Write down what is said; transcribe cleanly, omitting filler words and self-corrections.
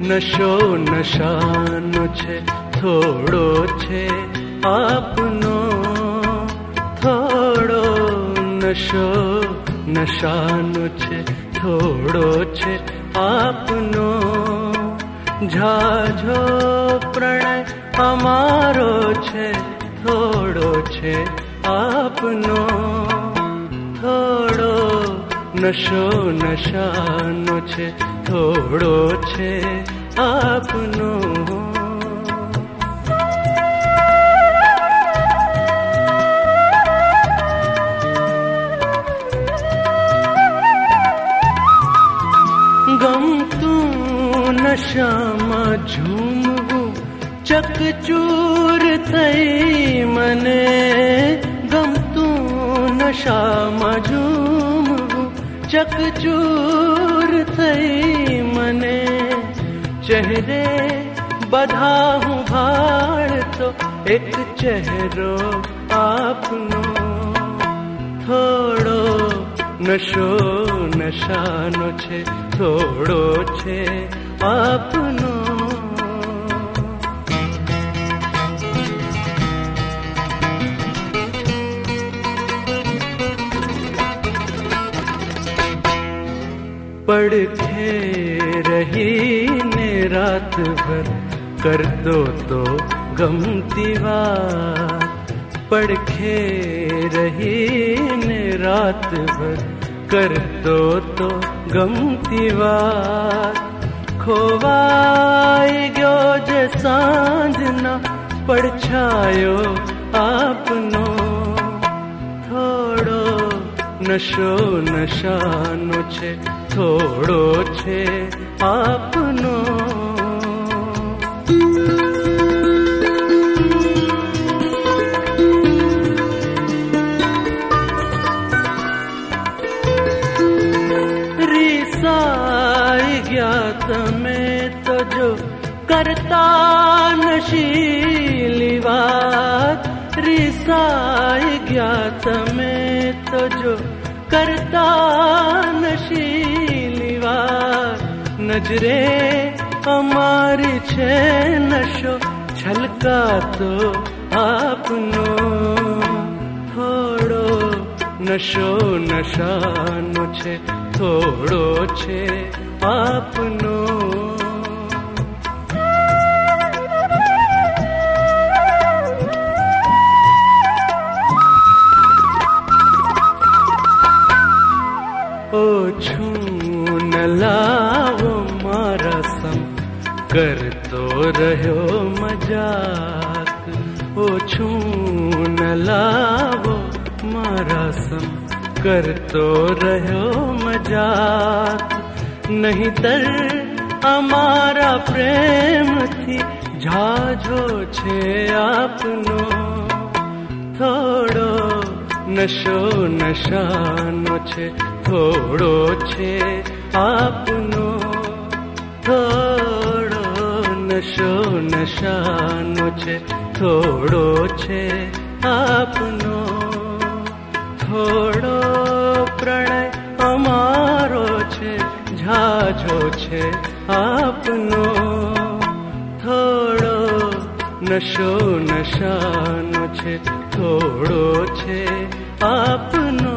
નશો નશાનો છે થોડો છે આપનો, થોડો નશો નશાનો છે થોડો છે આપનો, ઝાઝો પ્રણય અમારો છે થોડો છે આપનો, થોડો નશો નશાનો છે થોડો છે આપનો. ગમતું નશામાં ઝૂમવું ચકચૂર થઈ મને, ગમતું નશામાં ઝૂમવું ચકચૂર થઈ મને, ચહેરે બધા હું ભાળતો એક ચહેરો આપનો, થોડો નશો નશાનો છે થોડો છે આપનો. પડખે રહીને રાત ભર કરતો તો ગમતી વાત, પડખે રહીને રાત ભર કરતો તો ગમતી વાત, ખોવાઈ ગયો જે સાંજના પડછાયો આપનો, થોડો નશો નશાનો છે થોડો છે આપનો. રીસાઈ ગયા તમે તો જો કરતા નશીલી વાત, રીસાઈ ગયા તમે તો જો કરતા નશીલી વાત, નજરે અમારી છે નશો છલકાતો આપનો, થોડો નશો નશાનો છે થોડો છે આપનો. ઓછું ન લાવો મારા સમ કરતો રહ્યો મજાક, ઓછું ન લાવો મારા સમ કરતો રહ્યો મજાક, નહીતર અમારા પ્રેમથી ઝાઝો છે આપનો, થોડો નશો નશાનો છે થોડો છે આપનો, થોડો નશો નશાનો છે થોડો છે આપનો, થોડો પ્રણય અમારો છે ઝાઝો છે આપનો, થોડો નશો નશાનો છે થોડો છે આપનો.